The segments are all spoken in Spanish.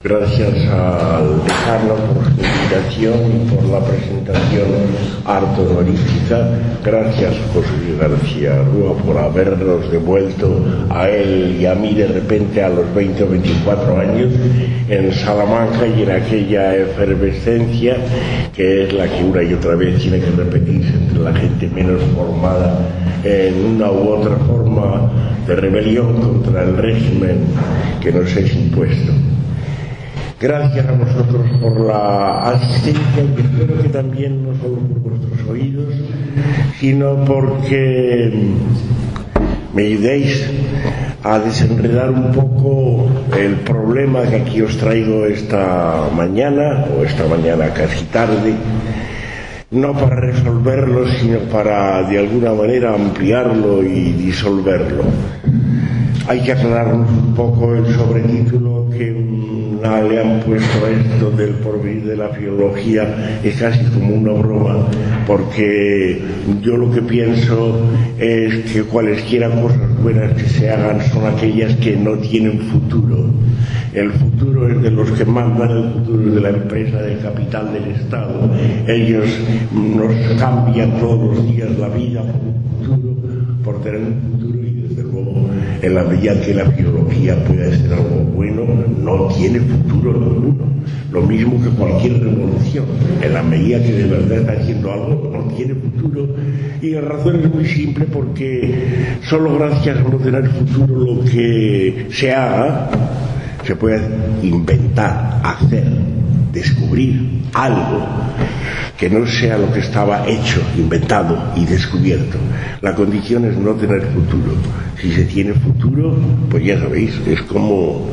Gracias al decano por su invitación y por la presentación harto honorífica. Gracias, José Luis García Rúa, por habernos devuelto a él y a mí de repente a los 20 o 24 años en Salamanca y en aquella efervescencia que es la que una y otra vez tiene que repetirse entre la gente menos formada en una u otra forma de rebelión contra el régimen que nos es impuesto. Gracias a vosotros por la asistencia y espero que también no solo por vuestros oídos, sino porque me ayudéis a desenredar un poco el problema que aquí os traigo esta mañana casi tarde, no para resolverlo, sino para de alguna manera ampliarlo y disolverlo. Hay que aclararnos un poco el sobretítulo que le han puesto a esto del porvenir de la filología, es casi como una broma, porque yo lo que pienso es que cualesquiera cosas buenas que se hagan son aquellas que no tienen futuro. El futuro es de los que mandan, el futuro es de la empresa, del capital, del Estado. Ellos nos cambian todos los días la vida por un futuro, por tener un futuro, y desde luego en la medida que la filología pueda ser algo bueno, no tiene futuro ninguno. Lo mismo que cualquier revolución, en la medida que de verdad está haciendo algo, no tiene futuro. Y la razón es muy simple, porque solo gracias a no tener futuro lo que se haga, se puede inventar, hacer, descubrir algo que no sea lo que estaba hecho, inventado y descubierto. La condición es no tener futuro. Si se tiene futuro, pues ya sabéis, es como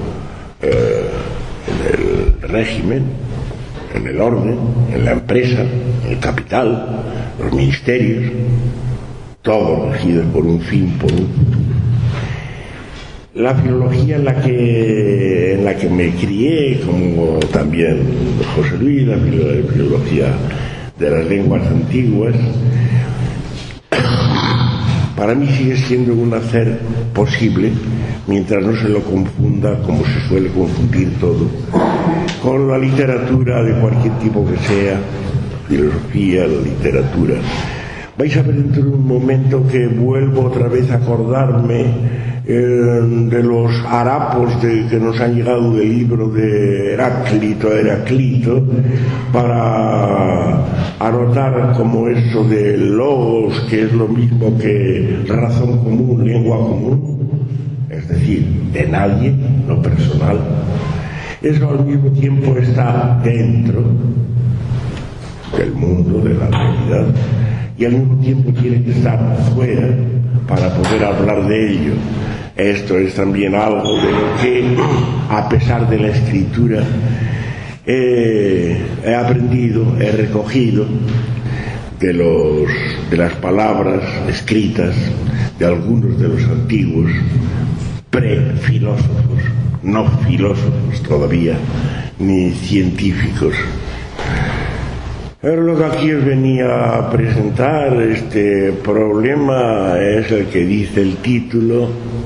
en el régimen, en el orden, en la empresa, en el capital, los ministerios, todos regidos por un fin, por un futuro. La filología en la que me crié, como también José Luis, la filología de las lenguas antiguas, para mí sigue siendo un hacer posible, mientras no se lo confunda, como se suele confundir todo, con la literatura de cualquier tipo que sea, filosofía, la literatura. Vais a ver dentro de un momento que vuelvo otra vez a acordarme de los harapos que nos han llegado del libro de Heráclito, para anotar como eso de logos, que es lo mismo que razón común, lengua común, es decir, de nadie, no personal. Eso al mismo tiempo está dentro del mundo, de la realidad, y al mismo tiempo tiene que estar fuera para poder hablar de ello. Esto es también algo de lo que, a pesar de la escritura, he aprendido, he recogido de las palabras escritas de algunos de los antiguos prefilósofos, no filósofos todavía, ni científicos. Pero lo que aquí os venía a presentar, este problema, es el que dice el título: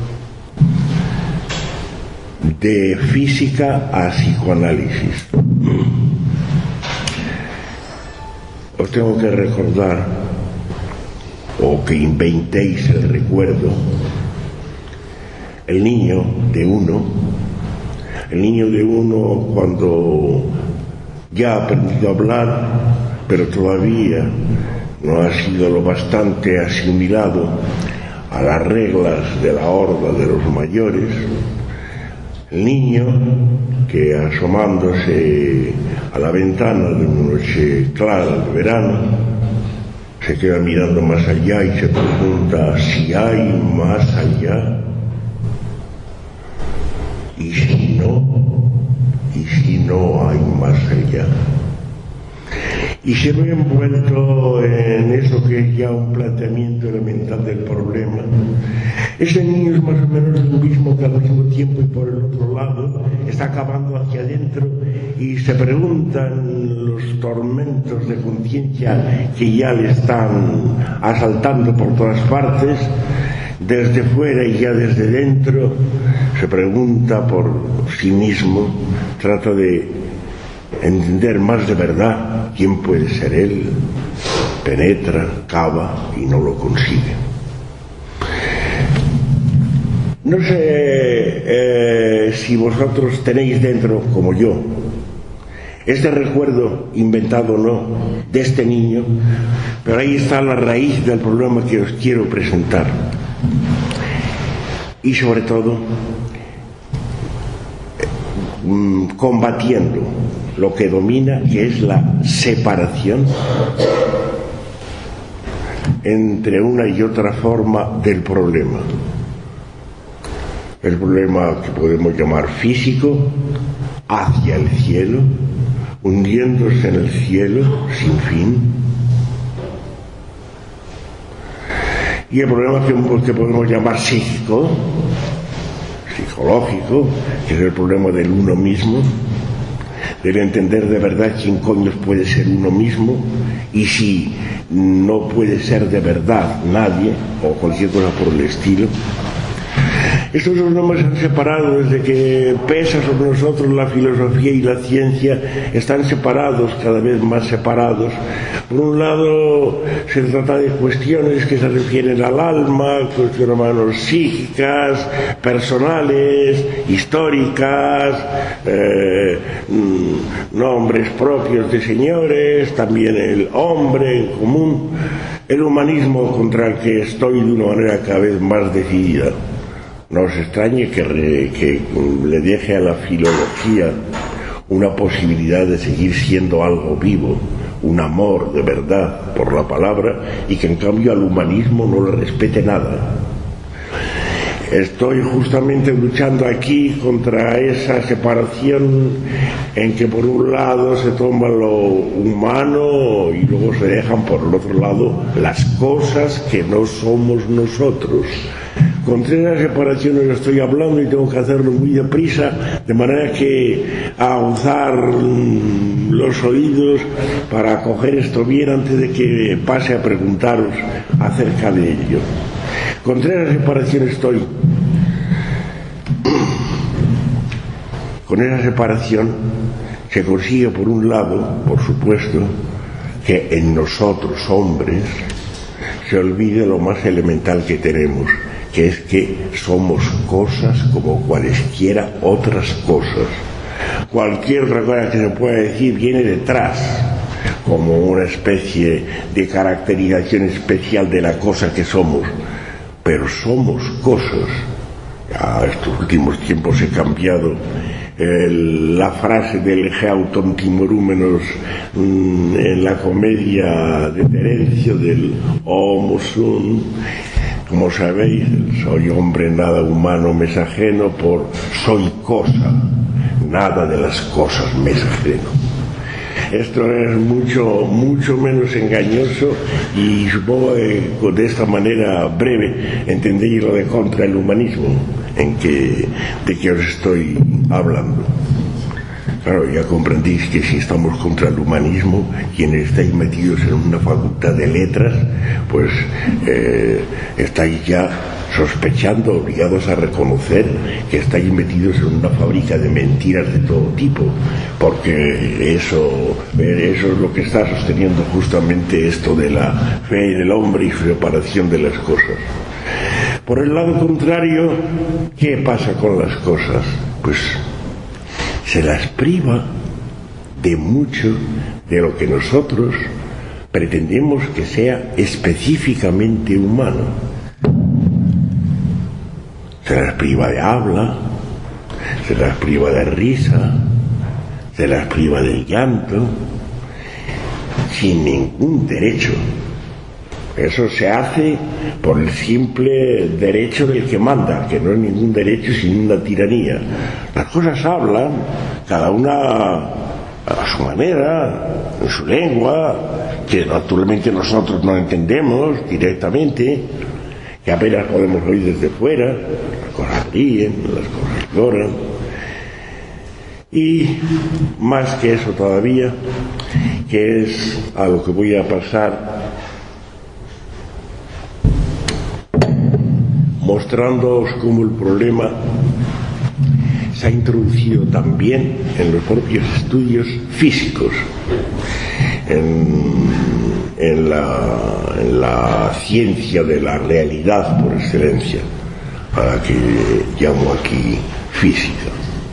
de física a psicoanálisis. Os tengo que recordar, o que inventéis el recuerdo, el niño de uno cuando ya ha aprendido a hablar, pero todavía no ha sido lo bastante asimilado a las reglas de la horda de los mayores. El niño que, asomándose a la ventana de una noche clara de verano, se queda mirando más allá y se pregunta si hay más allá, y si no hay más allá. Y se ve envuelto en eso que es ya un planteamiento elemental del problema. Ese niño es más o menos el mismo que al mismo tiempo y por el otro lado está cavando hacia adentro y se preguntan los tormentos de conciencia que ya le están asaltando por todas partes, desde fuera y ya desde dentro, se pregunta por sí mismo, trata de entender más de verdad quién puede ser él, penetra, cava y no lo consigue. No sé si vosotros tenéis dentro, como yo, este recuerdo, inventado o no, de este niño, pero ahí está la raíz del problema que os quiero presentar. Y sobre todo, combatiendo lo que domina, que es la separación entre una y otra forma del problema. El problema que podemos llamar físico, hacia el cielo, hundiéndose en el cielo sin fin. Y el problema que podemos llamar psíquico, psicológico, que es el problema del uno mismo, del entender de verdad quién coño puede ser uno mismo, y si no puede ser de verdad nadie, o cualquier cosa por el estilo. Estos dos nombres se han separado desde que pesa sobre nosotros la filosofía y la ciencia. Están separados, cada vez más separados. Por un lado, se trata de cuestiones que se refieren al alma, cuestiones más psíquicas, personales, históricas, nombres propios de señores, también el hombre en común, el humanismo contra el que estoy de una manera cada vez más decidida. No os extrañe que le deje a la filología una posibilidad de seguir siendo algo vivo, un amor de verdad por la palabra, y que en cambio al humanismo no le respete nada. Estoy justamente luchando aquí contra esa separación en que por un lado se toma lo humano y luego se dejan por el otro lado las cosas que no somos nosotros. Contra esa separación estoy hablando y tengo que hacerlo muy deprisa, de manera que aguzar los oídos para coger esto bien antes de que pase a preguntaros acerca de ello. Contra esa separación estoy. Con esa separación se consigue, por un lado, por supuesto, que en nosotros, hombres, se olvide lo más elemental que tenemos, que es que somos cosas como cualesquiera otras cosas. Cualquier otra cosa que se pueda decir viene detrás, como una especie de caracterización especial de la cosa que somos. Pero somos cosas. Ya estos últimos tiempos he cambiado la frase del Geauton Timorúmenos en la comedia de Terencio del Homo Sum. Como sabéis, soy hombre, nada humano me es ajeno, por soy cosa, nada de las cosas me es ajeno. Esto es mucho menos engañoso, y supongo que de esta manera breve entendéis lo de contra el humanismo de que os estoy hablando. Claro, ya comprendéis que si estamos contra el humanismo, quienes estáis metidos en una facultad de letras, pues estáis ya sospechando, obligados a reconocer que estáis metidos en una fábrica de mentiras de todo tipo, porque eso es lo que está sosteniendo justamente esto de la fe en el hombre y su separación de las cosas. Por el lado contrario, ¿qué pasa con las cosas? Pues se las priva de mucho de lo que nosotros pretendemos que sea específicamente humano. Se las priva de habla, se las priva de risa, se las priva del llanto, sin ningún derecho. Eso se hace por el simple derecho del que manda, que no es ningún derecho sino una tiranía. Las cosas hablan, cada una a su manera, en su lengua, que naturalmente nosotros no entendemos directamente, que apenas podemos oír desde fuera. Las cosas ríen, las cosas lloran. Y más que eso todavía, que es a lo que voy a pasar mostrándoos cómo el problema se ha introducido también en los propios estudios físicos, en la ciencia de la realidad por excelencia, a la que llamo aquí física.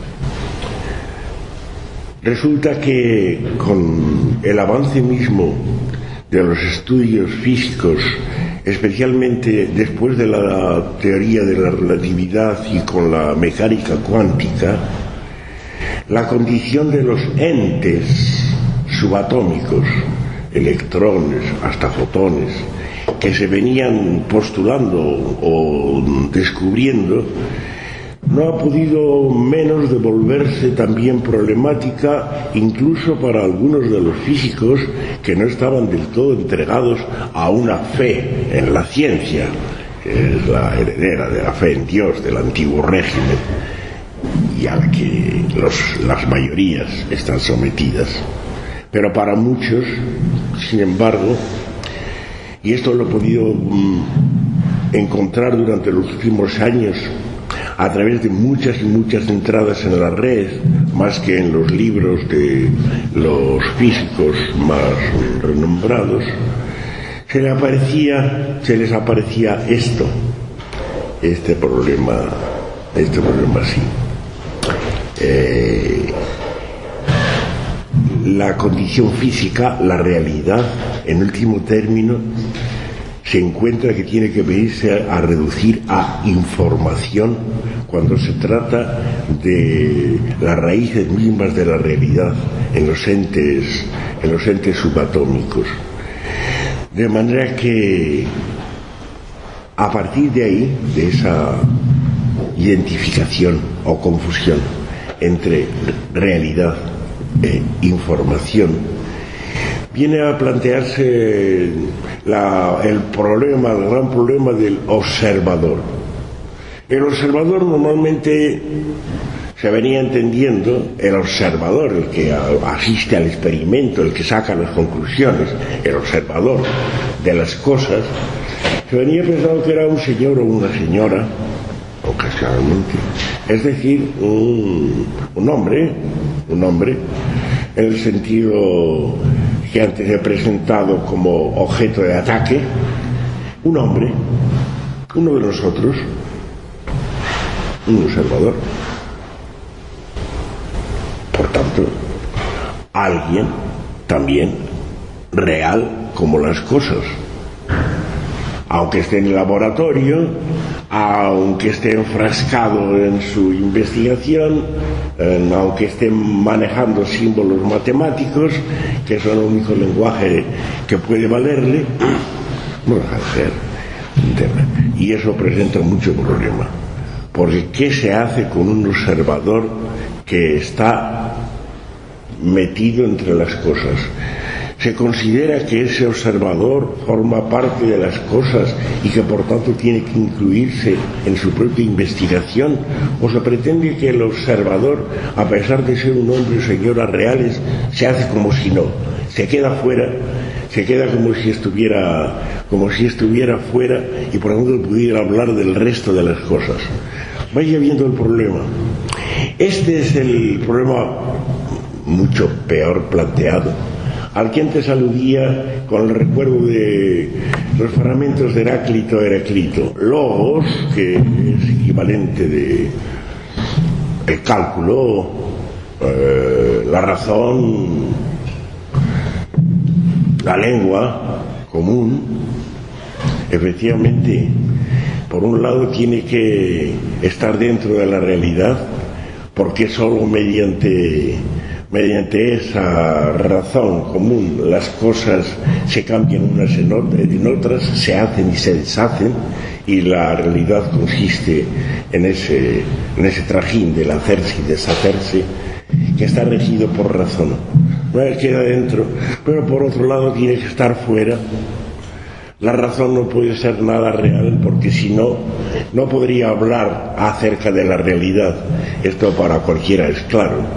Resulta que con el avance mismo de los estudios físicos, especialmente después de la teoría de la relatividad y con la mecánica cuántica, la condición de los entes subatómicos, electrones hasta fotones, que se venían postulando o descubriendo, no ha podido menos de volverse también problemática incluso para algunos de los físicos que no estaban del todo entregados a una fe en la ciencia, que es la heredera de la fe en Dios del antiguo régimen y a la que las mayorías están sometidas. Pero para muchos, sin embargo, y esto lo he podido encontrar durante los últimos años a través de muchas y muchas entradas en la red, más que en los libros de los físicos más renombrados, se les aparecía este problema así. La condición física, la realidad, en último término, se encuentra que tiene que venirse a reducir a información cuando se trata de las raíces mismas de la realidad en los entes subatómicos. De manera que a partir de ahí, de esa identificación o confusión entre realidad e información, viene a plantearse el gran problema del observador. El observador normalmente se venía entendiendo, el observador, el que asiste al experimento, el que saca las conclusiones, el observador de las cosas, se venía pensando que era un señor o una señora, ocasionalmente, es decir, un hombre, en el sentido que antes he presentado como objeto de ataque, un hombre, uno de nosotros, un observador. Por tanto, alguien también real como las cosas, aunque esté en el laboratorio, aunque esté enfrascado en su investigación, aunque esté manejando símbolos matemáticos, que son el único lenguaje que puede valerle, no deja de ser un tema. Y eso presenta mucho problema, porque ¿qué se hace con un observador que está metido entre las cosas? Se considera que ese observador forma parte de las cosas y que por tanto tiene que incluirse en su propia investigación, o se pretende que el observador, a pesar de ser un hombre o señoras reales, se hace como si no, se queda fuera, se queda como si estuviera fuera y por tanto pudiera hablar del resto de las cosas. Vaya viendo el problema. Este es el problema mucho peor planteado, al que antes aludía con el recuerdo de los fragmentos de Heráclito, logos, que es equivalente de el cálculo, la razón, la lengua común. Efectivamente, por un lado tiene que estar dentro de la realidad, porque solo mediante esa razón común las cosas se cambian unas en otras, se hacen y se deshacen, y la realidad consiste en ese trajín del hacerse y deshacerse, que está regido por razón. No queda dentro, pero por otro lado tiene que estar fuera. La razón no puede ser nada real, porque si no, no podría hablar acerca de la realidad. Esto para cualquiera es claro.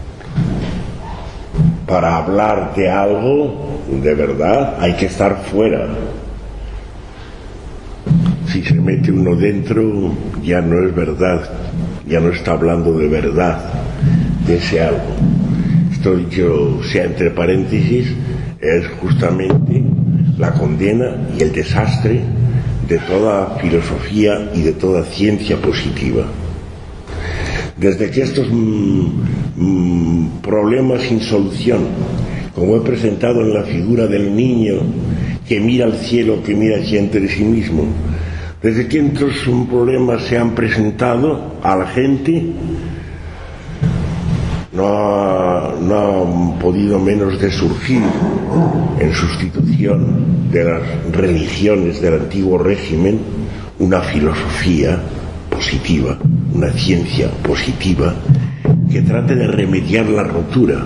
Para hablar de algo de verdad hay que estar fuera. si se mete uno dentro, ya no es verdad, ya no está hablando de verdad, de ese algo. Esto dicho sea entre paréntesis, es justamente la condena y el desastre de toda filosofía y de toda ciencia positiva. Desde que estos problemas sin solución, como he presentado en la figura del niño que mira al cielo, que mira hacia entre sí mismo, desde que estos problemas se han presentado a la gente, no han podido menos de surgir, en sustitución de las religiones del antiguo régimen, una filosofía positiva, una ciencia positiva que trate de remediar la rotura,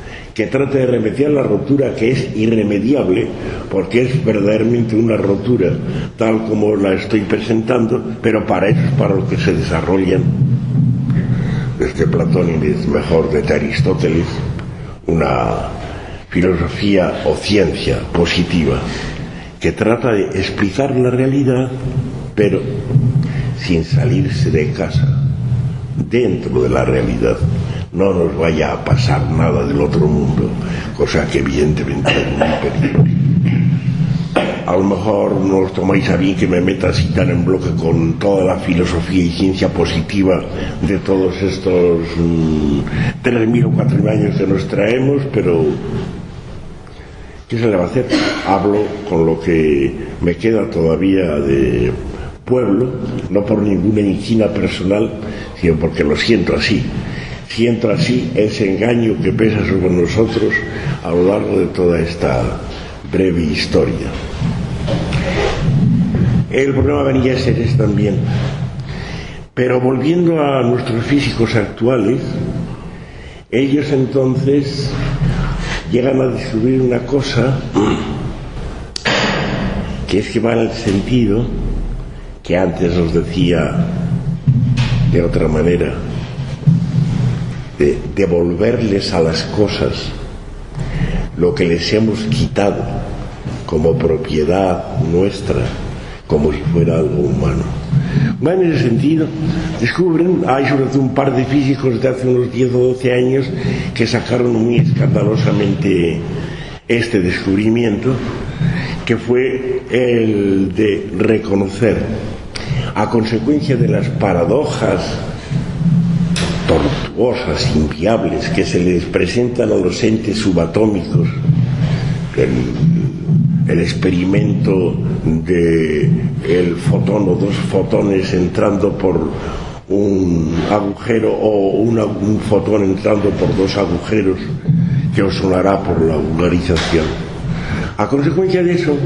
que es irremediable, porque es verdaderamente una rotura tal como la estoy presentando, pero para eso es para lo que se desarrollan desde Platón y mejor desde Aristóteles una filosofía o ciencia positiva que trata de explicar la realidad, pero sin salirse de casa, dentro de la realidad. No nos vaya a pasar nada del otro mundo, cosa que evidentemente es muy peligrosa. A lo mejor no os tomáis a bien que me meta así tan en bloque con toda la filosofía y ciencia positiva de todos estos 3.000 o 4.000 años que nos traemos, pero ¿qué se le va a hacer? Hablo con lo que me queda todavía de pueblo, no por ninguna inquina personal, sino porque lo siento así. Siento así ese engaño que pesa sobre nosotros a lo largo de toda esta breve historia. El problema venía a ser ese también. Pero volviendo a nuestros físicos actuales, ellos entonces llegan a descubrir una cosa que es que va en el sentido que antes os decía de otra manera, de devolverles a las cosas lo que les hemos quitado como propiedad nuestra, como si fuera algo humano. Bueno, en ese sentido, descubren, hay sobre todo un par de físicos de hace unos 10 o 12 años que sacaron muy escandalosamente este descubrimiento, que fue el de reconocer, a consecuencia de las paradojas tortuosas, inviables, que se les presentan a los entes subatómicos, el experimento de el fotón o dos fotones entrando por un agujero o un fotón entrando por dos agujeros, que os sonará por la vulgarización. A consecuencia de eso,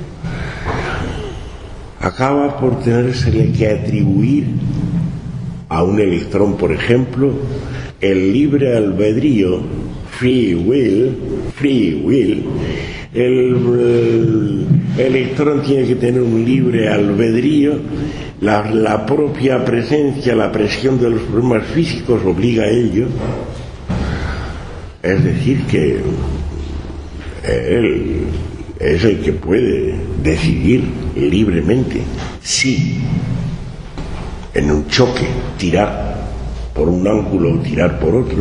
acaba por tenérsele que atribuir a un electrón, por ejemplo, el libre albedrío, free will. El electrón tiene que tener un libre albedrío. La propia presencia, la presión de los problemas físicos obliga a ello. Es decir, que él es el que puede decidir libremente si en un choque tirar por un ángulo o tirar por otro,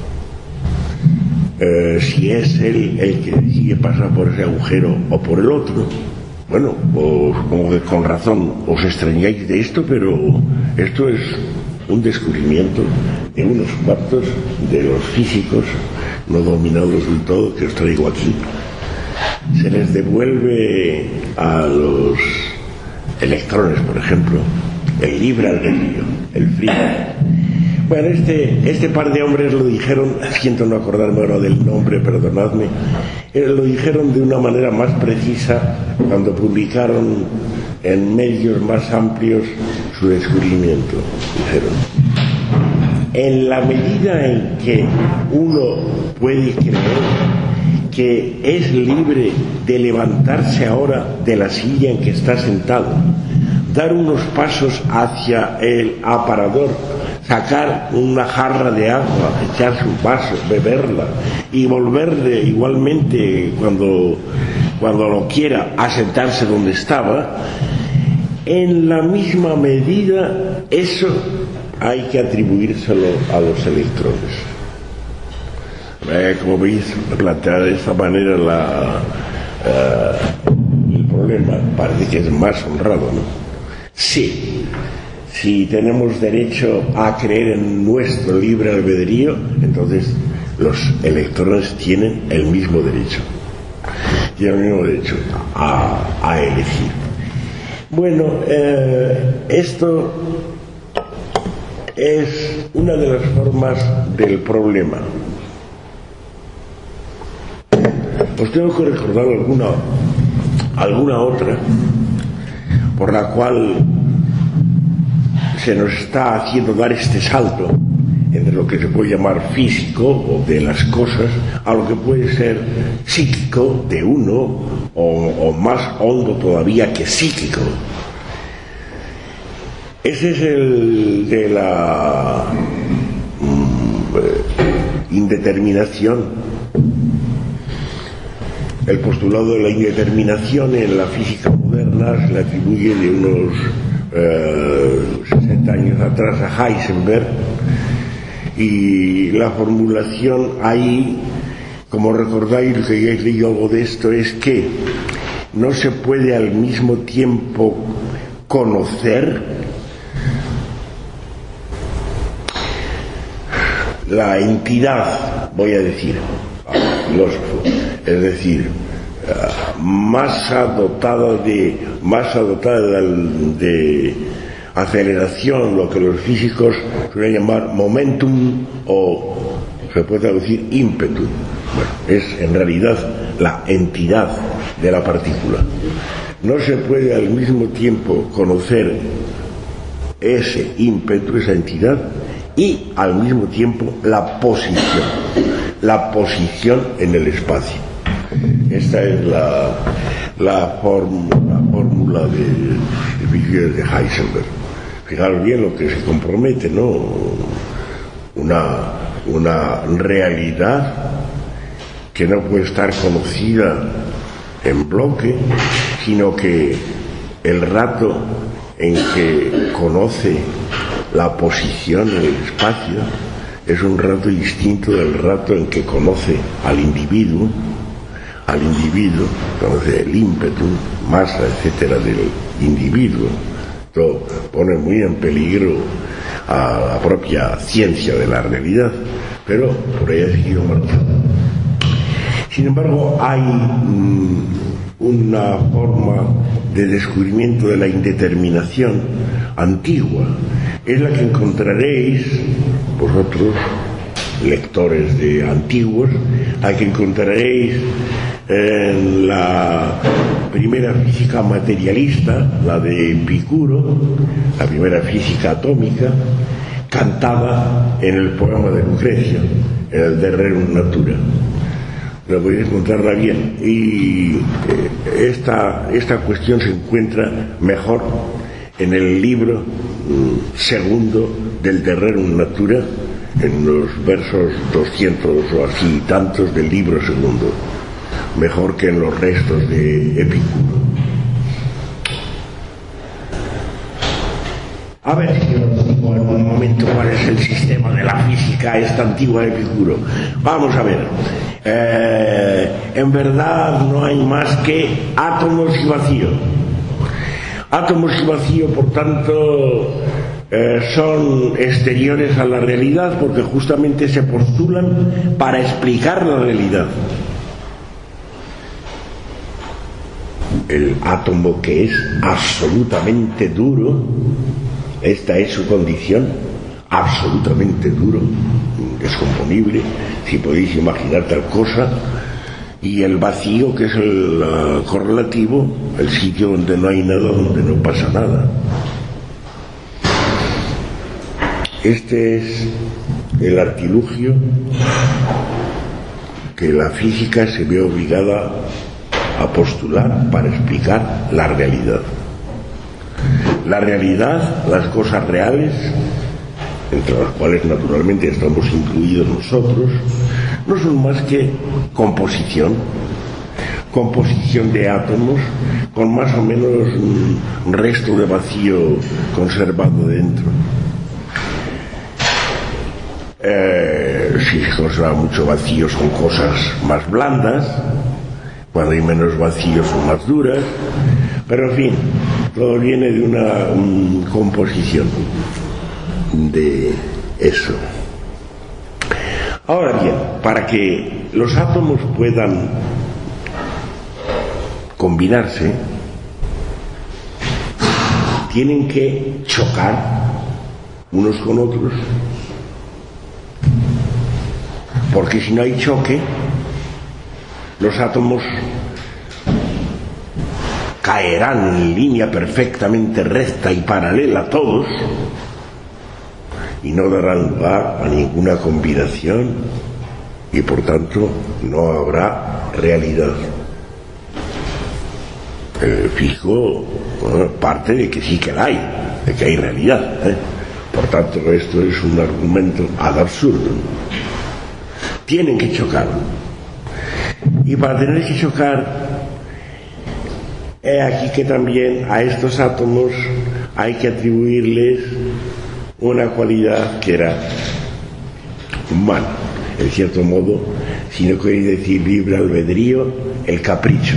si es él el que decide pasar por ese agujero o por el otro. Bueno, pues como que con razón os extrañáis de esto, pero esto es un descubrimiento de unos cuantos de los físicos no dominados del todo que os traigo aquí. Se les devuelve a los electrones, por ejemplo, el libre albedrío, el free will. Bueno, este par de hombres lo dijeron, siento no acordarme ahora del nombre, perdonadme, lo dijeron de una manera más precisa cuando publicaron en medios más amplios su descubrimiento. Dijeron: en la medida en que uno puede creer que es libre de levantarse ahora de la silla en que está sentado, dar unos pasos hacia el aparador, sacar una jarra de agua, echar su vaso, beberla y volverle igualmente cuando lo quiera a sentarse donde estaba, en la misma medida eso hay que atribuírselo a los electrones. Como veis, plantear de esta manera el problema parece que es más honrado, ¿no? Sí, si tenemos derecho a creer en nuestro libre albedrío, entonces los electrones tienen el mismo derecho. Tienen el mismo derecho a elegir. Bueno, esto es una de las formas del problema. Os tengo que recordar alguna otra por la cual se nos está haciendo dar este salto entre lo que se puede llamar físico o de las cosas a lo que puede ser psíquico de uno o más hondo todavía que psíquico. Ese es el de la indeterminación. El postulado de la indeterminación en la física moderna se le atribuye de unos 60 años atrás a Heisenberg, y la formulación ahí, como recordáis que hayáis leído algo de esto, es que no se puede al mismo tiempo conocer la entidad, voy a decir, al filósofo, es decir, masa dotada de aceleración, lo que los físicos suelen llamar momentum, o se puede traducir ímpetu. Bueno, es en realidad la entidad de la partícula. No se puede al mismo tiempo conocer ese ímpetu, esa entidad, y al mismo tiempo la posición en el espacio. Esta es la fórmula de Heisenberg. Fijaros bien lo que se compromete, ¿no? Una realidad que no puede estar conocida en bloque, sino que el rato en que conoce la posición en el espacio es un rato distinto del rato en que conoce al individuo, conoce el ímpetu, masa, etcétera, del individuo. Esto pone muy en peligro a la propia ciencia de la realidad, pero por ahí ha seguido marchando. Sin embargo, hay una forma de descubrimiento de la indeterminación antigua, es la que encontraréis vosotros, lectores de antiguos, la que encontraréis en la primera física materialista, la de Epicuro, la primera física atómica, cantada en el poema de Lucrecia, en el De Rerum Natura. Lo podéis encontrarla bien, y esta cuestión se encuentra mejor en el libro segundo del De Rerum Natura, en los versos 200 o así tantos del libro segundo, mejor que en los restos de Epicuro. A ver si os digo en un momento cuál es el sistema de la física esta antigua de Epicuro. Vamos a ver. En verdad no hay más que átomos y vacío. Átomos y vacío, por tanto, son exteriores a la realidad, porque justamente se postulan para explicar la realidad. El átomo, que es absolutamente duro, esta es su condición, absolutamente duro, descomponible, si podéis imaginar tal cosa, y el vacío, que es el correlativo, el sitio donde no hay nada, donde no pasa nada. Este es el artilugio que la física se ve obligada a postular para explicar la realidad. La realidad, las cosas reales, entre las cuales naturalmente estamos incluidos nosotros, no son más que composición, composición de átomos con más o menos un resto de vacío conservado dentro. Si se conserva mucho vacío son cosas más blandas, cuando hay menos vacío son más duras, pero en fin, todo viene de una composición de eso. Ahora bien, para que los átomos puedan combinarse, tienen que chocar unos con otros, porque si no hay choque, los átomos caerán en línea perfectamente recta y paralela a todos y no darán lugar a ninguna combinación y por tanto no habrá realidad. Fijo, parte de que sí que la hay, de que hay realidad, Por tanto, esto es un argumento ad absurdum. Tienen que chocar. Y para tener que chocar, he aquí que también a estos átomos hay que atribuirles una cualidad que era humana, en cierto modo, si no queréis decir libre albedrío, el capricho.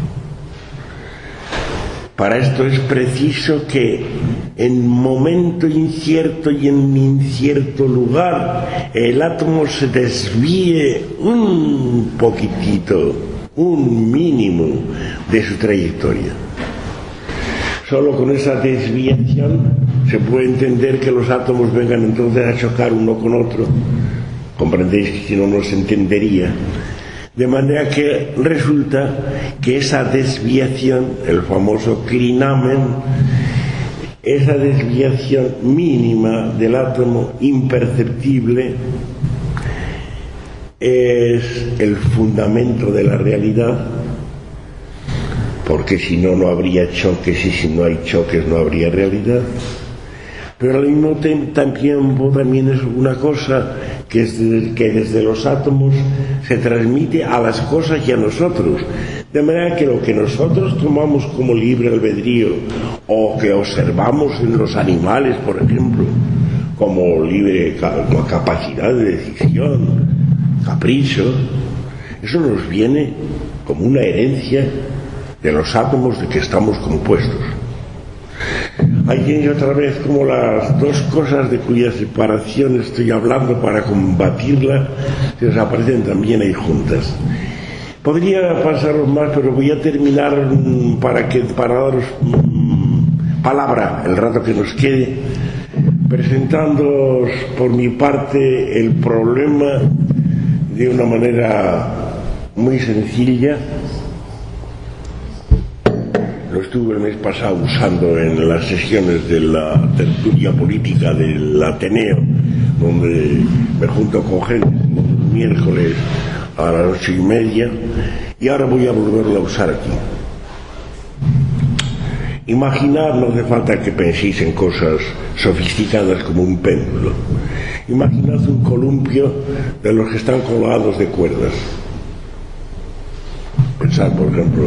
Para esto es preciso que en momento incierto y en incierto lugar el átomo se desvíe un poquitito, un mínimo de su trayectoria. Solo con esa desviación se puede entender que los átomos vengan entonces a chocar uno con otro. Comprendéis que si no, no se entendería. De manera que resulta que esa desviación, el famoso crinamen, esa desviación mínima del átomo imperceptible, es el fundamento de la realidad, porque si no, no habría choques, y si no hay choques no habría realidad. Pero al mismo tiempo también es una cosa que desde los átomos se transmite a las cosas y a nosotros, de manera que lo que nosotros tomamos como libre albedrío o que observamos en los animales, por ejemplo, como como capacidad de decisión, capricho, eso nos viene como una herencia de los átomos de que estamos compuestos. Hay otra vez como las dos cosas de cuya separación estoy hablando para combatirla se desaparecen también ahí juntas. Podría pasaros más, pero voy a terminar para daros palabra el rato que nos quede, presentándoos por mi parte el problema de una manera muy sencilla. Lo estuve el mes pasado usando en las sesiones de la tertulia política del Ateneo, donde me junto con gente los miércoles a las 8:30, y ahora voy a volverlo a usar aquí. Imaginad, no hace falta que penséis en cosas sofisticadas como un péndulo. Imaginad un columpio de los que están colgados de cuerdas. Pensad, por ejemplo,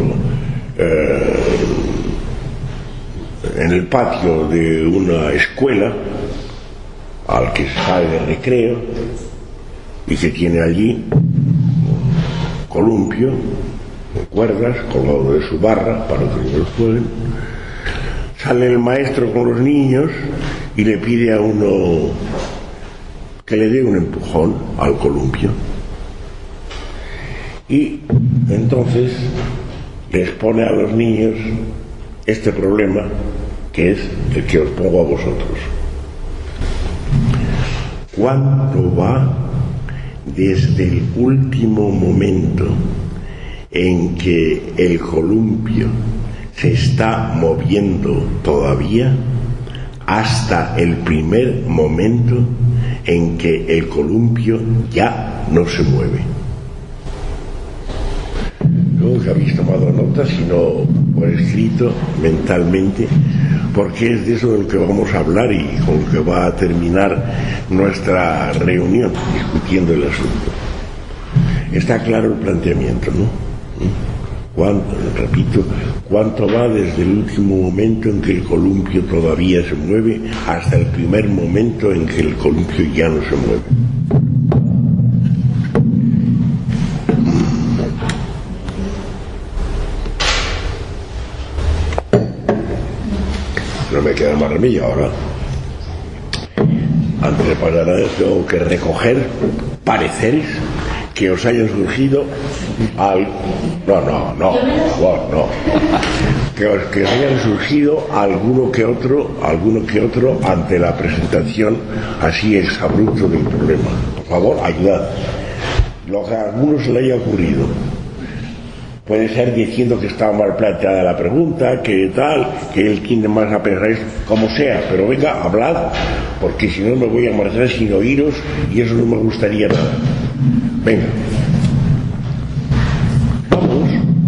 en el patio de una escuela al que sale de recreo y que tiene allí un columpio de cuerdas colgado de su barra para que los niños jueguen. Sale el maestro con los niños y le pide a uno que le dé un empujón al columpio, y entonces les pone a los niños este problema, que es el que os pongo a vosotros. ¿Cuánto va desde el último momento en que el columpio se está moviendo todavía hasta el primer momento en que el columpio ya no se mueve? No que habéis tomado nota, sino por escrito, mentalmente, porque es de eso de lo que vamos a hablar y con lo que va a terminar nuestra reunión, discutiendo el asunto. Está claro el planteamiento, ¿no? Repito, ¿cuánto va desde el último momento en que el columpio todavía se mueve hasta el primer momento en que el columpio ya no se mueve? No me queda más remedio ahora. Antes de pasar a esto, tengo que recoger pareceres que os hayan surgido que os hayan surgido alguno que otro ante la presentación así exabrupto del problema. Por favor, ayudad. Lo que a algunos se le haya ocurrido. Puede ser diciendo que estaba mal planteada la pregunta, que tal, que él tiene más a pensar esto, como sea, pero venga, hablad, porque si no me voy a marchar sin oíros y eso no me gustaría nada. Venga. Vamos.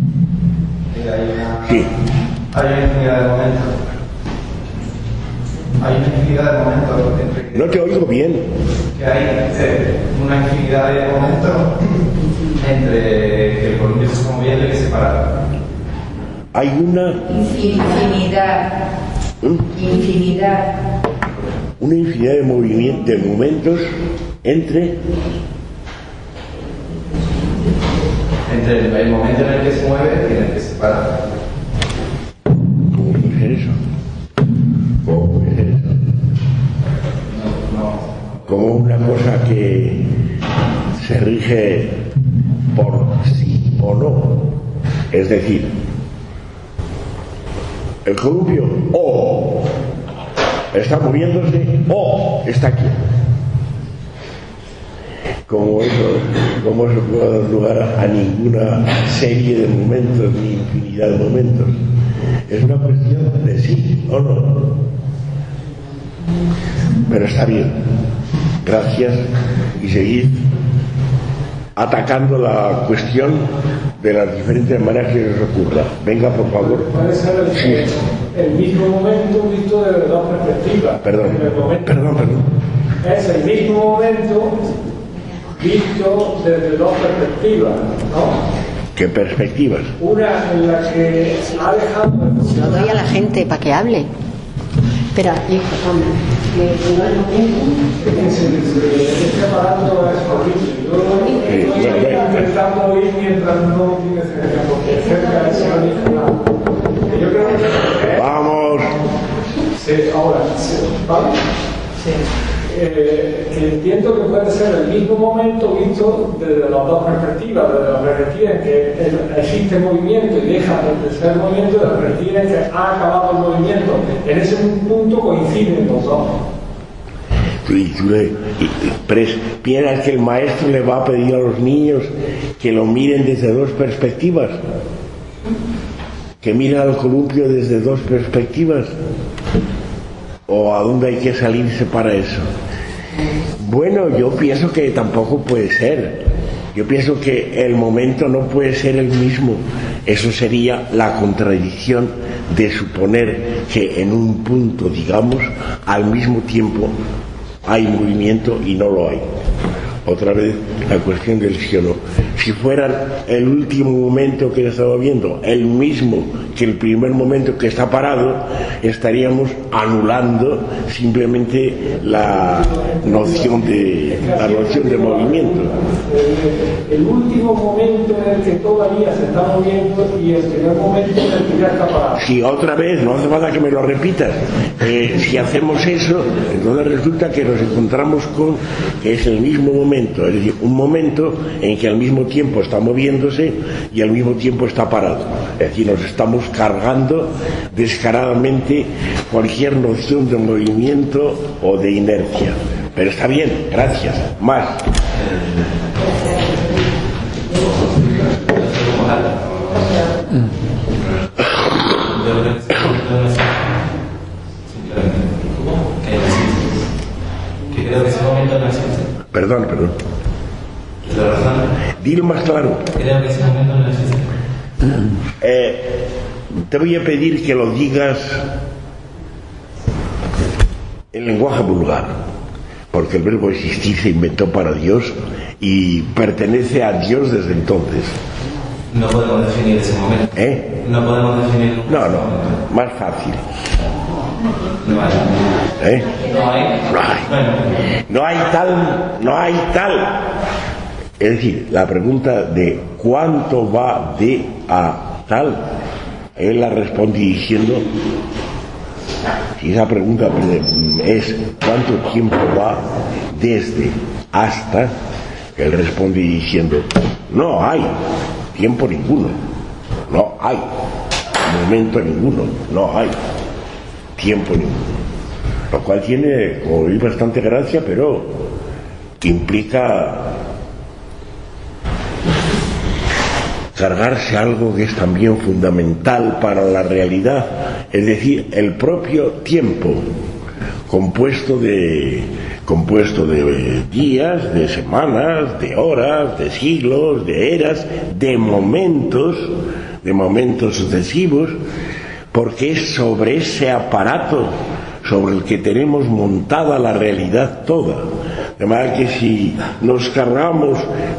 Sí. Hay una infinidad de momentos. Hay una infinidad de momentos entre... No te oigo bien. Que hay una infinidad de momentos entre que el columpio se está moviendo y que se para. Hay una... Infinidad. Infinidad. Una infinidad de momentos entre el momento en el que se mueve y en el que se para. ¿Cómo puede ser eso? ¿Cómo puede ser eso? Como una cosa que se rige por sí o no. Es decir, el columpio o está moviéndose o está aquí. Como eso puede dar lugar a ninguna serie de momentos ni infinidad de momentos. Es una cuestión de sí o no. Pero está bien. Gracias y seguid atacando la cuestión de las diferentes maneras que os ocurra. Venga, por favor. Puede ser el mismo momento visto desde dos perspectivas. Perdón. Es el mismo momento visto desde dos perspectivas, ¿no? ¿Qué perspectivas? Una en la que ha dejado de Lo funcionar. doy a la gente para que hable. Espera, hijo, Está parando es horrible. Yo estoy intentando oír mientras no tienes porque cerca de ese original. Yo creo que... Vamos. Sí, ahora, ¿vale? Sí. Que entiendo que puede ser el mismo momento visto desde las dos perspectivas, desde la perspectiva en que existe movimiento y deja de ser movimiento, de la perspectiva en que ha acabado el movimiento. En ese punto coinciden los dos. ¿Piensas que el maestro le va a pedir a los niños que lo miren desde dos perspectivas? ¿Que miren al columpio desde dos perspectivas? ¿O a dónde hay que salirse para eso? Bueno, yo pienso que tampoco puede ser. Yo pienso que el momento no puede ser el mismo. Eso sería la contradicción de suponer que en un punto, digamos, al mismo tiempo hay movimiento y no lo hay. Otra vez la cuestión del sí o no. Si fuera el último momento que estaba viendo el mismo que el primer momento que está parado, estaríamos anulando simplemente la noción de movimiento. El último momento en el que todavía se está moviendo y el primer momento en el que ya está parado. Si otra vez, no hace falta que me lo repitas, si hacemos eso, entonces resulta que nos encontramos con que es el mismo momento, es decir, un momento en que al mismo tiempo está moviéndose y al mismo tiempo está parado. Es decir, nos estamos cargando descaradamente cualquier noción de movimiento o de inercia. Pero está bien, gracias. Más. Perdón. Dilo más claro. Creo que ese momento no existe. Te voy a pedir que lo digas en lenguaje vulgar, porque el verbo existir se inventó para Dios y pertenece a Dios desde entonces. No podemos definir ese momento. No podemos definir. No, más fácil. No hay. No hay tal. Es decir, la pregunta de cuánto va de a tal, él la responde diciendo, si esa pregunta es cuánto tiempo va desde hasta, él responde diciendo, no hay tiempo ninguno, no hay momento ninguno, no hay tiempo ninguno. Lo cual tiene, como veis, bastante gracia, pero implica cargarse algo que es también fundamental para la realidad, es decir, el propio tiempo, compuesto de días, de semanas, de horas, de siglos, de eras, de momentos sucesivos, porque es sobre ese aparato sobre el que tenemos montada la realidad toda. De manera que si nos cargamos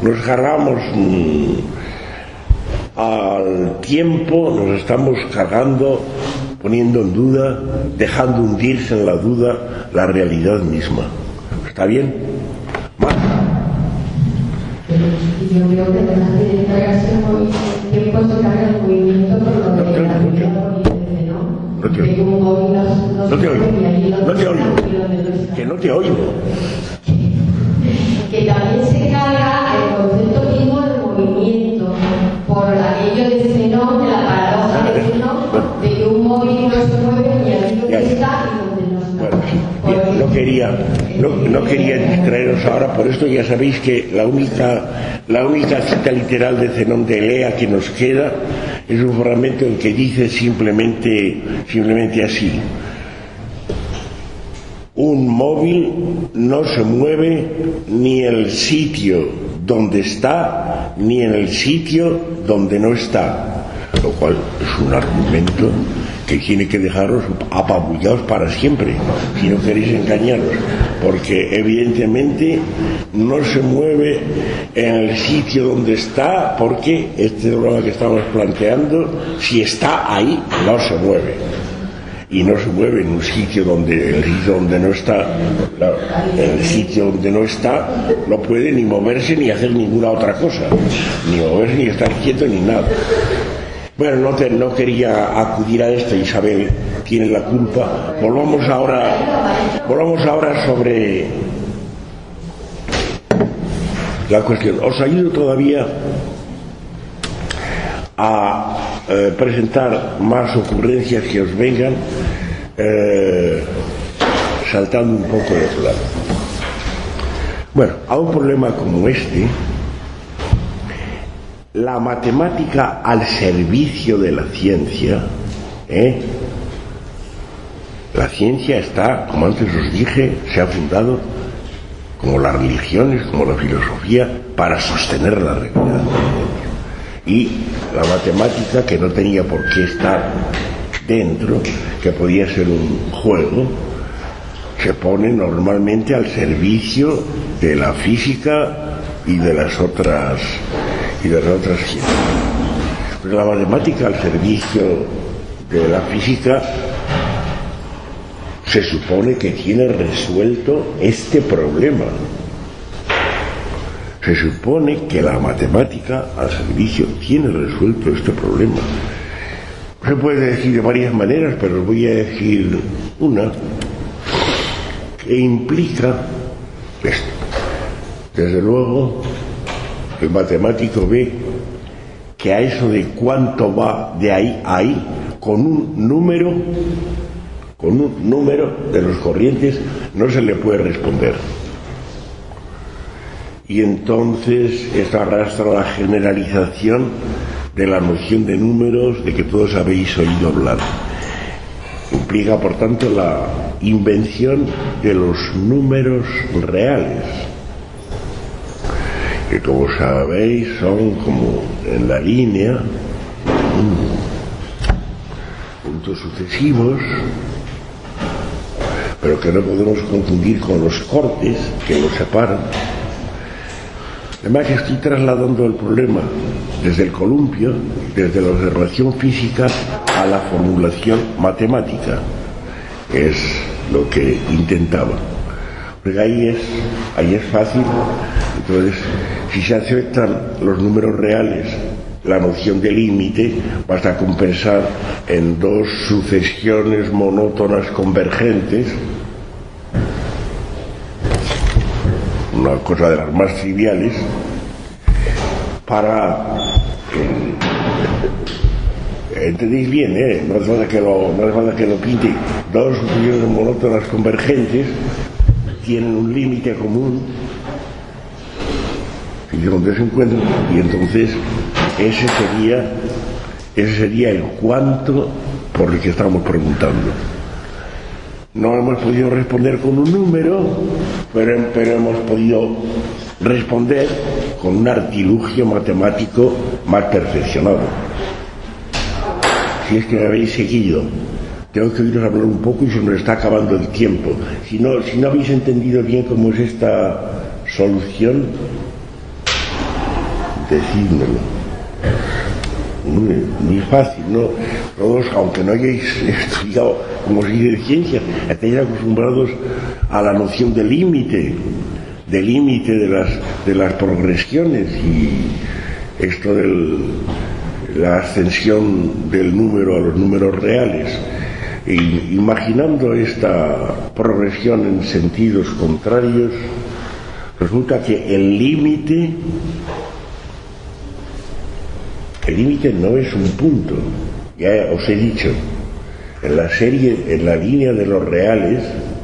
al tiempo, nos estamos cargando, poniendo en duda, dejando hundirse en la duda la realidad misma. ¿Está bien? Yo creo que además de cargarse el tiempo se carga el movimiento por lo de la vida corriente, ¿no? No te oigo. Que también se carga el concepto mismo del movimiento por aquello de Zenón, de la paradoja de Zenón, de que un móvil no se mueve ni allí donde está y donde no está. Bueno, sí. No quería distraeros ahora, por esto ya sabéis que la única cita literal de Zenón de Elea que nos queda es un fragmento en que dice simplemente así: un móvil no se mueve ni en el sitio donde está ni en el sitio donde no está, lo cual es un argumento que tiene que dejaros apabullados para siempre, si no queréis engañaros, porque evidentemente no se mueve en el sitio donde está, porque este problema que estamos planteando, si está ahí, no se mueve. Y no se mueve en un sitio donde no está. En el sitio donde no está no puede ni moverse ni hacer ninguna otra cosa, ni moverse ni estar quieto ni nada. Bueno, no quería acudir a esto. Isabel tiene la culpa. Volvamos ahora sobre la cuestión. Os ayudo todavía a presentar más ocurrencias que os vengan, saltando un poco de plano. Bueno, a un problema como este, la matemática al servicio de la ciencia, la ciencia está, como antes os dije, se ha fundado, como las religiones, como la filosofía, para sostener la realidad. Y la matemática, que no tenía por qué estar dentro, que podía ser un juego, se pone normalmente al servicio de la física y de las otras ciencias. Pero la matemática al servicio de la física se supone que tiene resuelto este problema. Se supone que la matemática al servicio tiene resuelto este problema. Se puede decir de varias maneras, pero os voy a decir una que implica esto. Desde luego, el matemático ve que a eso de cuánto va de ahí a ahí, con un número de los corrientes, no se le puede responder. Y entonces esto arrastra la generalización de la noción de números de que todos habéis oído hablar. Implica, por tanto, la invención de los números reales, que, como sabéis, son como en la línea, puntos sucesivos, pero que no podemos confundir con los cortes que los separan. Además, estoy trasladando el problema desde el columpio, desde la observación física a la formulación matemática. Es lo que intentaba. Porque ahí es fácil. Entonces, si se aceptan los números reales, la noción de límite basta con pensar en dos sucesiones monótonas convergentes, una cosa de las más triviales, para entendéis bien, no hace falta que lo pinte. Dos sucesiones monótonas convergentes tienen un límite común y donde se encuentran, y entonces ese sería el cuánto por el que estamos preguntando. No hemos podido responder con un número, pero hemos podido responder con un artilugio matemático más perfeccionado. Si es que me habéis seguido, tengo que oíros hablar un poco y se nos está acabando el tiempo. Si no habéis entendido bien cómo es esta solución, decídmelo. Muy fácil, ¿no? Todos, aunque no hayáis estudiado como se dice de ciencia, estáis acostumbrados a la noción de límite de las progresiones, y esto de la ascensión del número a los números reales. Imaginando esta progresión en sentidos contrarios, resulta que el límite no es un punto. Ya os he dicho, en la línea de los reales,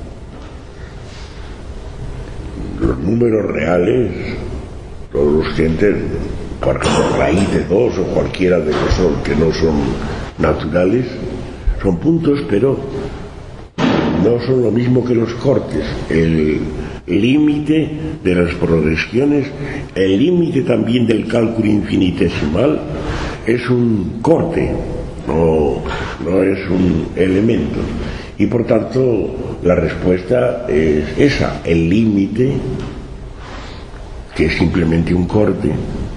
los números reales, todos los que entren, por ejemplo, raíz de 2 o cualquiera de los que no son naturales, son puntos, pero no son lo mismo que los cortes. El límite de las progresiones, el límite también del cálculo infinitesimal, es un corte, no es un elemento. Y por tanto la respuesta es esa: el límite, que es simplemente un corte,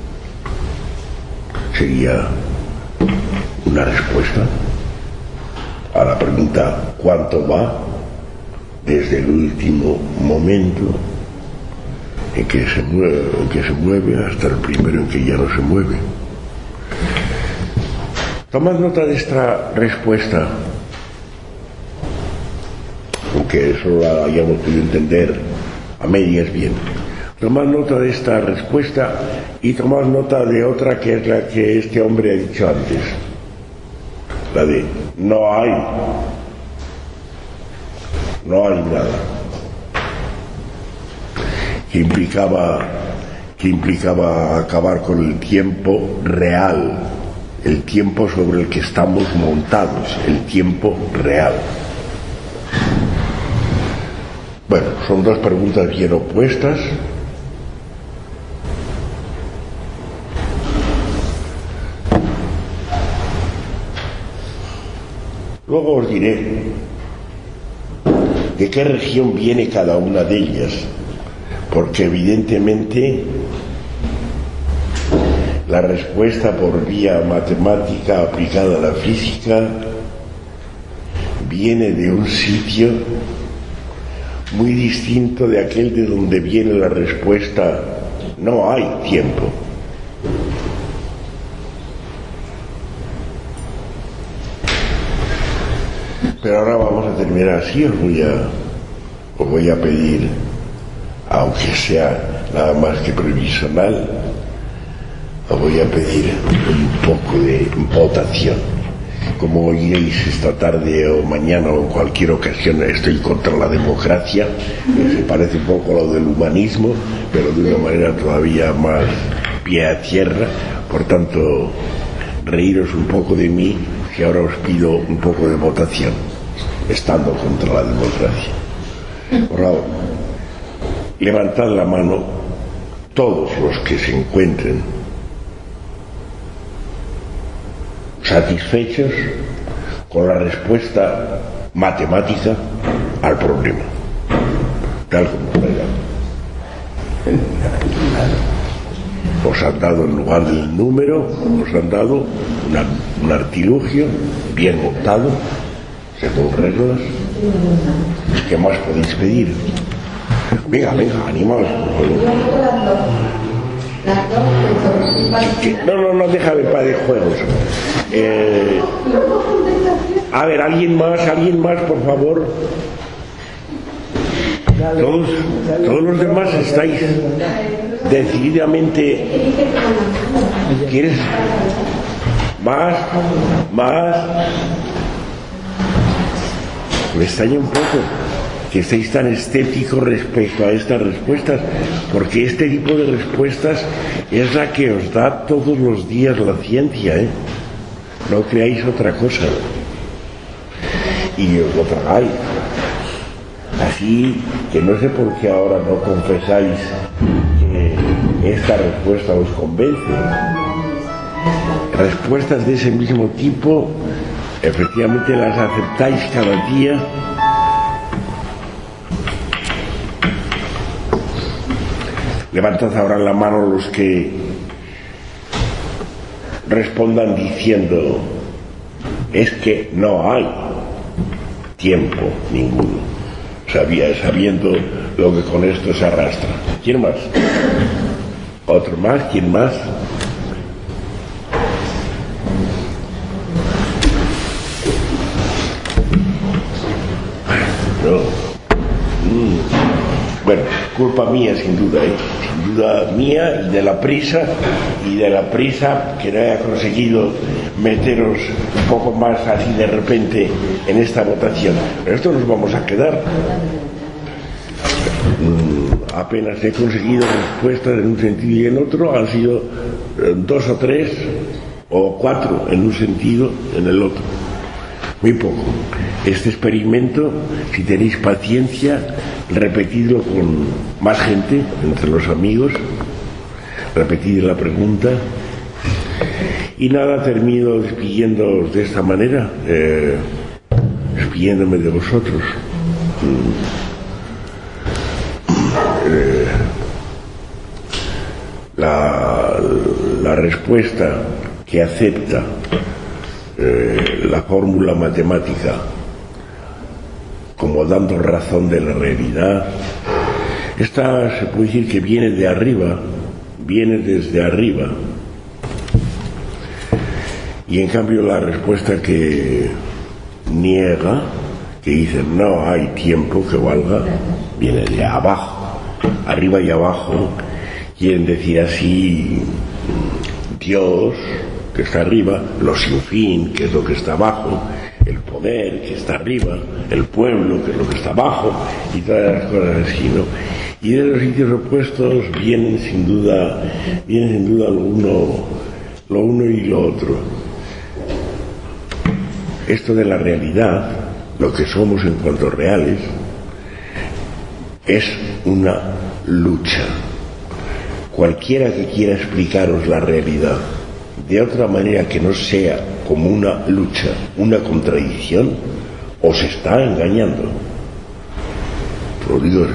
sería una respuesta a la pregunta ¿cuánto va? Desde el último momento en que se mueve hasta el primero en que ya no se mueve. Tomad nota de esta respuesta, aunque solo la hayamos podido entender a medias bien. Tomad nota de esta respuesta y tomad nota de otra, que es la que este hombre ha dicho antes, la de no hay nada, que implicaba acabar con el tiempo real, el tiempo sobre el que estamos montados, el tiempo real. Bueno, son dos preguntas bien opuestas. Luego os diré de qué región viene cada una de ellas, porque evidentemente la respuesta por vía matemática aplicada a la física viene de un sitio muy distinto de aquel de donde viene la respuesta no hay tiempo. Pero ahora vamos a terminar así. Os voy a pedir, aunque sea nada más que provisional, os voy a pedir un poco de votación. Como oiréis esta tarde o mañana o en cualquier ocasión, estoy contra la democracia, que se parece un poco a lo del humanismo, pero de una manera todavía más pie a tierra. Por tanto, reíros un poco de mí si ahora os pido un poco de votación, estando contra la democracia. Por favor, levantad la mano todos los que se encuentren satisfechos con la respuesta matemática al problema, tal como está ya. Os han dado, en lugar del número, os han dado un artilugio bien montado, según reglas. ¿Qué más podéis pedir? Venga, animaos, por favor. No, déjame para de juegos. A ver, alguien más, por favor. Todos los demás estáis decididamente. ¿Quieres más? Me extraña un poco que estéis tan escépticos respecto a estas respuestas, porque este tipo de respuestas es la que os da todos los días la ciencia, ¿eh? No creáis otra cosa y os lo tragáis. Así que no sé por qué ahora no confesáis que esta respuesta os convence. Respuestas de ese mismo tipo, efectivamente las aceptáis cada día. Levantad ahora la mano los que respondan diciendo: es que no hay tiempo ninguno, sabiendo lo que con esto se arrastra. ¿Quién más? ¿Otro más? ¿Quién más? No. Bueno, culpa mía sin duda, sin duda mía y de la prisa que no haya conseguido meteros un poco más así de repente en esta votación. Pero esto nos vamos a quedar. Apenas he conseguido respuestas en un sentido y en otro, han sido 2 o 3 o 4 en un sentido, en el otro. Muy poco. Este experimento, si tenéis paciencia, repetidlo con más gente, entre los amigos, repetid la pregunta. Y nada, termino despidiéndoos de esta manera, despidiéndome de vosotros. La respuesta que acepta la fórmula matemática como dando razón de la realidad, esta se puede decir que viene de arriba, viene desde arriba. Y en cambio la respuesta que niega, que dice no hay tiempo que valga, viene de abajo. Arriba y abajo quieren decir así: Dios, que está arriba, lo sin fin, que es lo que está abajo, el poder, que está arriba, el pueblo, que es lo que está abajo, y todas las cosas así, ¿no? Y de los sitios opuestos vienen sin duda lo uno y lo otro. Esto de la realidad, lo que somos en cuanto reales, es una lucha. Cualquiera que quiera explicaros la realidad de otra manera que no sea como una lucha, una contradicción, os está engañando. Lo digo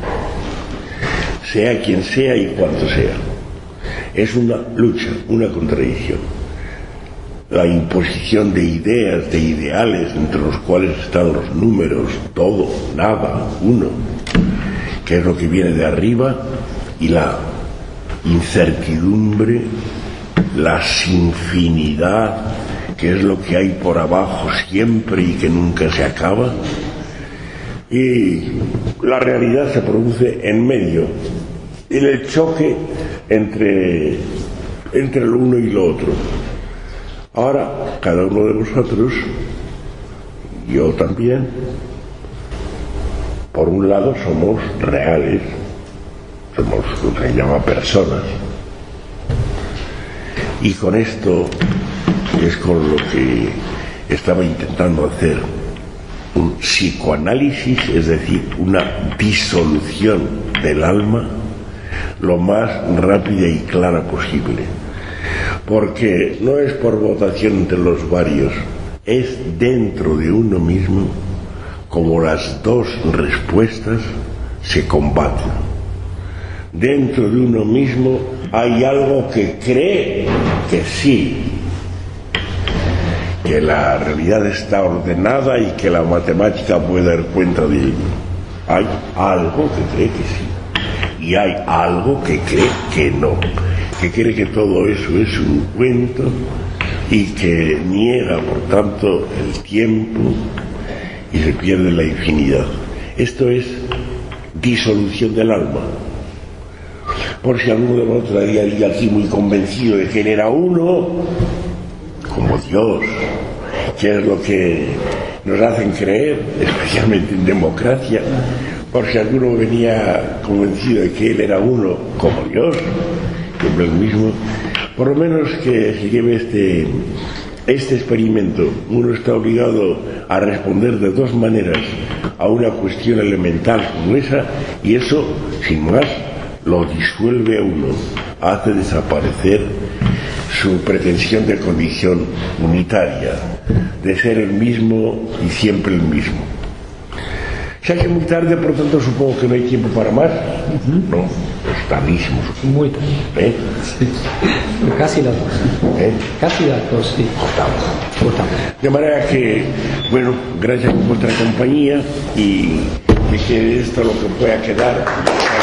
sea quien sea y cuanto sea. Es una lucha, una contradicción. La imposición de ideas, de ideales, entre los cuales están los números, todo, nada, uno, que es lo que viene de arriba, y la incertidumbre, la sinfinidad, que es lo que hay por abajo siempre y que nunca se acaba. Y la realidad se produce en medio, en el choque entre lo uno y lo otro. Ahora, cada uno de vosotros, yo también, por un lado somos reales, somos lo que se llama personas, y con esto es con lo que estaba intentando hacer un psicoanálisis, es decir, una disolución del alma lo más rápida y clara posible, porque no es por votación entre los varios, es dentro de uno mismo como las dos respuestas se combaten. Dentro de uno mismo hay algo que cree que sí, que la realidad está ordenada y que la matemática puede dar cuenta de ello. Hay algo que cree que sí y hay algo que cree que no, que cree que todo eso es un cuento y que niega por tanto el tiempo y se pierde la infinidad. Esto es disolución del alma. Por si alguno de vosotros estaría aquí muy convencido de que él era uno como Dios, que es lo que nos hacen creer, especialmente en democracia, por si alguno venía convencido de que él era uno como Dios, siempre el mismo, por lo menos que se lleve este experimento. Uno está obligado a responder de dos maneras a una cuestión elemental como esa, y eso, sin más, lo disuelve a uno, hace desaparecer su pretensión de condición unitaria, de ser el mismo y siempre el mismo. Se hace muy tarde, por lo tanto supongo que no hay tiempo para más. No, es tardísimo. Muy tarde. Sí. Casi las dos. Casi las dos, sí. Cortamos. De manera que, bueno, gracias por vuestra compañía y que esto lo que pueda quedar.